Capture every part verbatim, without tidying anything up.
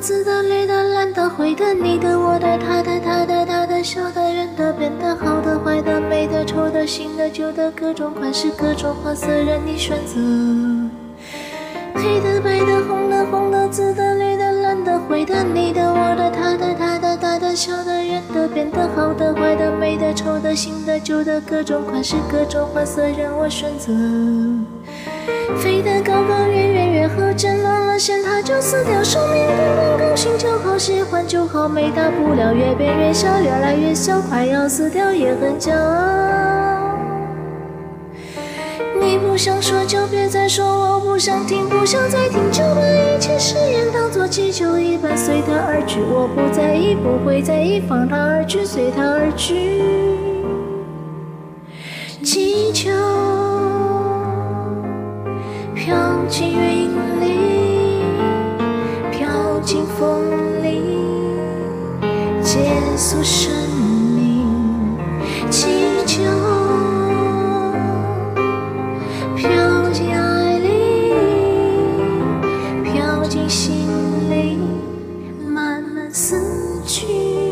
紫的、绿的、蓝的、灰的，你的、我的、他的、他的、他的，小的、圆的、扁的，好的、坏的、美的、丑的、新的、旧的，各种款式、各种花色任你选择。黑的、白的、红的、黄的、紫的、绿的、蓝的、灰的，你的、我的、他的、他的、他的，小的、圆的、扁的，好的、坏的、美的、丑的、新的、旧的，各种款式、各种花色任我选择。飞得高高，越远越好，挣乱了线它就死掉，寿命短短，高兴就好，喜欢就好，没大不了，越变越小，越来越小，快要死掉也很骄傲。你不想说就别再说，我不想听，不想再听，就把一切誓言当作气球一般随它而去，我不在意，不会在意，放它而去，随它而去。气球飘进云里，飘进风里，结束生命。气球飘进爱里，飘进心里，慢慢死去。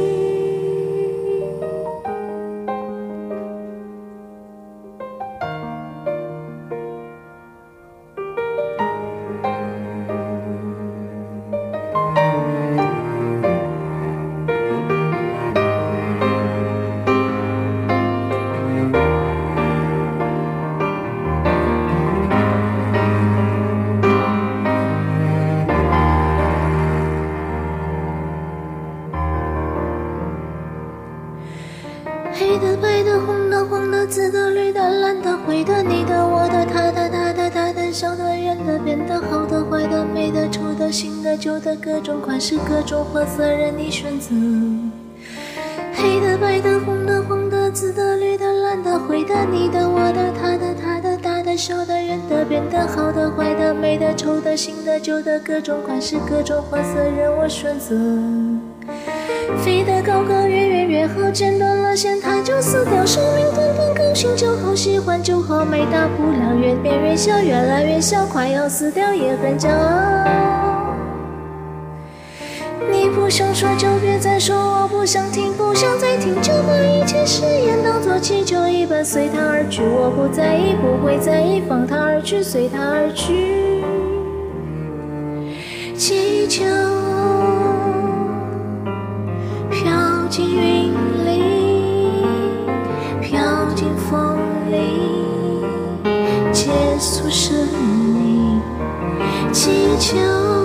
黑的、白的、红的、黄的、紫的、绿的、蓝的、灰的，你的、我的、他的、他的、他的，小的、圆的、扁的，好的、坏的、美的、丑的、新的、旧的，各种款式、各种花色任你选择。黑的、白的、红的、黄的、紫的、绿的、蓝的、灰的，你的、我的、他的、他的、大的、小的、圆的、扁的，好的、坏的、美的、丑的、新的、旧的，各种款式、各种花色任我选择。飞得高高，越远越好，剪断了线它就死掉，寿命短短，高兴就好，喜欢就好，没大不了，越变越小，越来越小，快要死掉也很骄傲。你不想说就别再说，我不想听，不想再听，就把一切誓言当作气球一般随它而去，我不在意，不会在意，放它而去，随它而去。气球飘进云里，飘进风里，结束生命。气球